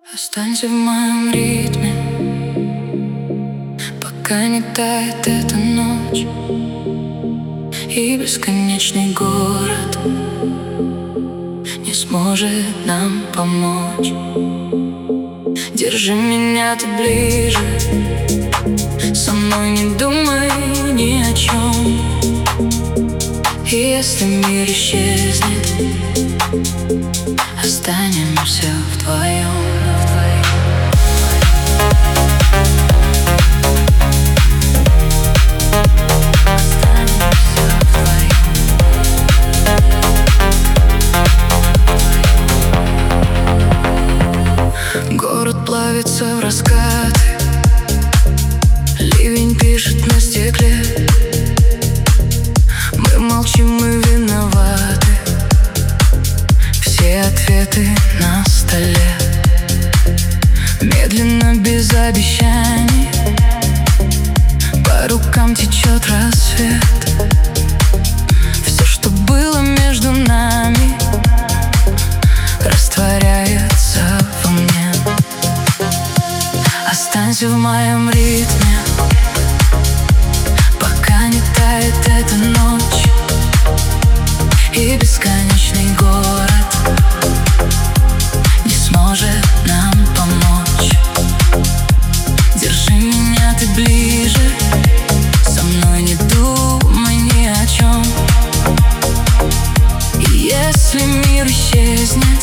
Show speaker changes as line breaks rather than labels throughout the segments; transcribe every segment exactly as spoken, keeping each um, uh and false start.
Останься в моем ритме, пока не тает эта ночь и бесконечный город не сможет нам помочь. Держи меня ты ближе, со мной не думай ни о чем. И если мир исчезнет, останемся вдвоем. Город плавится в раскаты, ливень пишет на стекле. Мы молчим, мы виноваты, все ответы на столе. Медленно, без обещаний, по рукам течет рассвет. Все, что было между нами, растворяется во мне. Останься в моем ритме, пока не тает эта ночь и бесконечный город не сможет нам помочь. Держи меня ты ближе, со мной не думай ни о чем. И если мир исчезнет,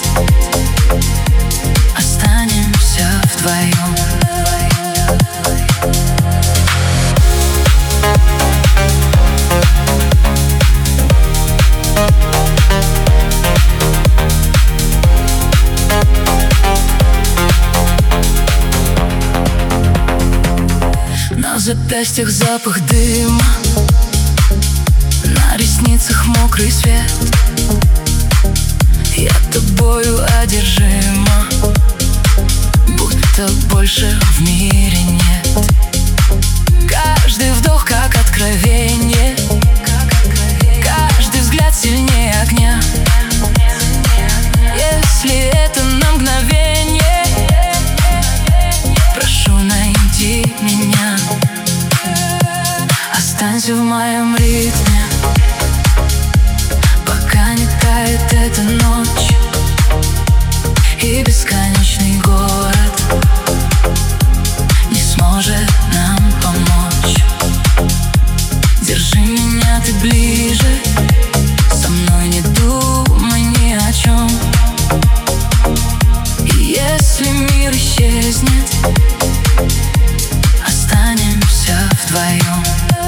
останемся вдвоем. На запястьях запах дыма, на ресницах мокрый свет. Я тобою одержима, будто больше в мире нет. Каждый вдох как откровение, каждый взгляд сильнее огня. Если это на мгновение, прошу, найди меня. Останься в моем ритме, пока не тает эта ночь и бесконечный город не сможет нам помочь. Держи меня ты ближе, со мной не думай ни о чем. И если мир исчезнет, останемся вдвоем.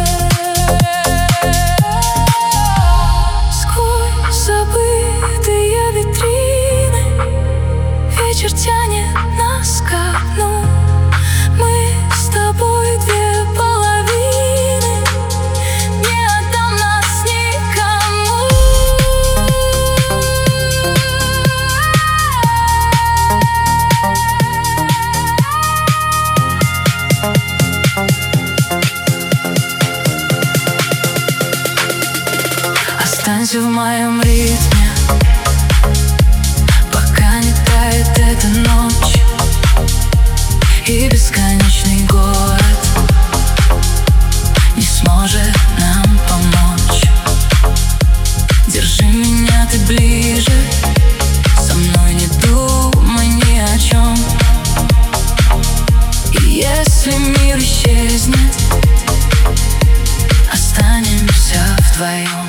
Сквозь забытые витрины вечер тянет нас ко дну. Мы с тобой две половины, не отдам нас никому. Останься в моем ритме, пока не тает эта ночь и бесконечный город не сможет нам помочь. Держи меня ты ближе, со мной не думай ни о чем. И если мир исчезнет, останемся вдвоем.